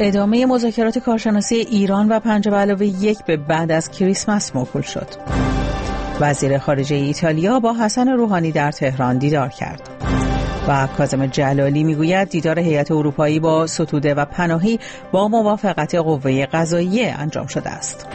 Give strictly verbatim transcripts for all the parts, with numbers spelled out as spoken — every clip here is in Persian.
ادامه مذاکرات کارشناسی ایران و پنج به علاوه یک به بعد از کریسمس موکول شد. وزیر خارجه ایتالیا با حسن روحانی در تهران دیدار کرد. و کاظم جلالی میگوید دیدار هیئت اروپایی با ستوده و پناهی با موافقت قوه قضاییه انجام شده است.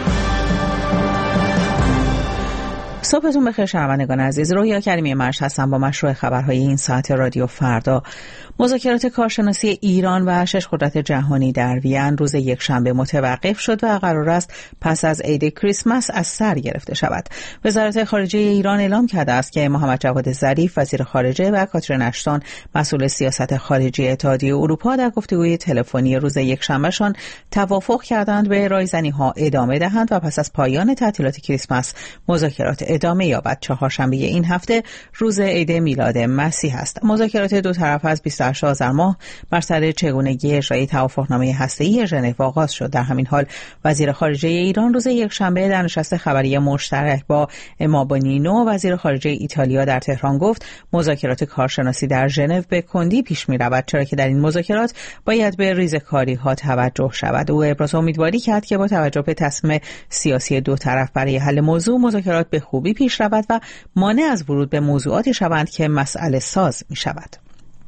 صبحتون بخیر شنوندگان عزیز، رویا کریمی مرش هستم با مشروع خبرهای این ساعت رادیو فردا. مذاکرات کارشناسی ایران و شش قدرت جهانی در وین روز یکشنبه متوقف شد و قرار است پس از عید کریسمس از سر گرفته شود. وزارت خارجه ایران اعلام کرده است که محمد جواد ظریف وزیر خارجه و کاترین اشتون مسئول سیاست خارجی اتحادیه اروپا در گفتگوی تلفنی روز یکشنبهشان توافق کردند به رایزنی‌ها ادامه دهند و پس از پایان تعطیلات کریسمس مذاکرات ادامه یابد. چهارشنبه این هفته روز عید میلاد مسیح است. مذاکرات دو طرف از بیست و هشت آذر ماه بر سر چگونگی اجرای توافقنامه هسته‌ای ژنو آغاز شد. در همین حال وزیر خارجه ایران روز یکشنبه در نشست خبری مشترک با اما بونینو وزیر خارجه ایتالیا در تهران گفت مذاکرات کارشناسی در ژنو به کندی پیش می‌رود، چرا که در این مذاکرات باید به ریزکاری‌ها توجه شود. او ابراز امیدواری کرد که با توجه به تصمیم سیاسی دو طرف برای حل موضوع مذاکرات به خوبی پیش رود و مانع از ورود به موضوعاتی شوند که مسئله ساز می شود.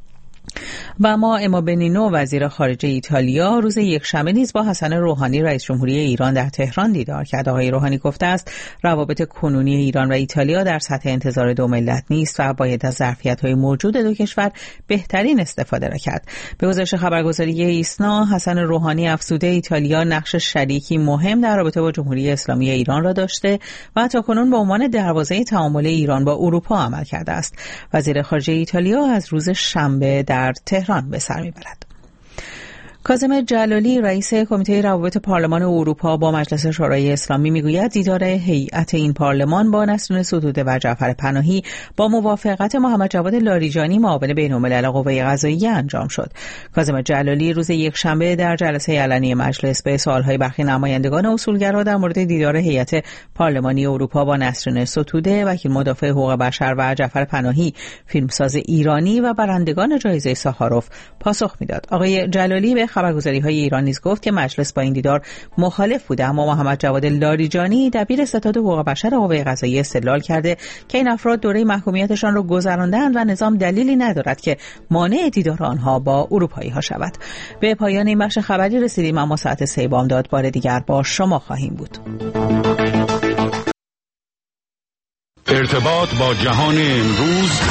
و ما اما بنینو وزیر خارجه ایتالیا روز یکشنبه نیز با حسن روحانی رئیس جمهوری ایران در تهران دیدار کرد. آقای روحانی گفته است روابط کنونی ایران و ایتالیا در سطح انتظار دو ملت نیست و باید از ظرفیت‌های موجود دو کشور بهترین استفاده را کرد. به گزارش خبرگزاری ایسنا حسن روحانی افزوده ایتالیا نقش شریکی مهم در رابطه با جمهوری اسلامی ایران را داشته و تاکنون به عنوان دروازه تعامل ایران با اروپا عمل کرده است. وزیر خارجه ایتالیا از روز شنبه در تهران به سر میبرد. کاظم جلالی رئیس کمیته روابط پارلمان اروپا با مجلس شورای اسلامی میگوید دیدار هیئت این پارلمان با نسرین ستوده و جعفر پناهی با موافقت محمد جواد لاریجانی معاون بین‌الملل قوه قضاییه انجام شد. کاظم جلالی روز یکشنبه در جلسه علنی مجلس به سوالهای برخی نمایندگان اصولگرا در مورد دیدار هیئت پارلمانی اروپا با نسرین ستوده وکیل مدافع حقوق بشر و جعفر پناهی فیلمساز ایرانی و برندگان جایزه ساخاروف پاسخ میداد. آقای جلالی به خبرگزاری‌های ایران نیز گفت که مجلس با این دیدار مخالف بوده، اما محمد جواد لاریجانی دبیر ستاد حقوق بشر قوه قضاییه استدلال کرده که این افراد دوره محکومیتشان را گذراندند و نظام دلیلی ندارد که مانع دیدار آنها با اروپایی‌ها شود. به پایان این بخش خبری رسیدیم، اما ساعت سه بامداد بار دیگر با شما خواهیم بود. ارتباط با جهان امروز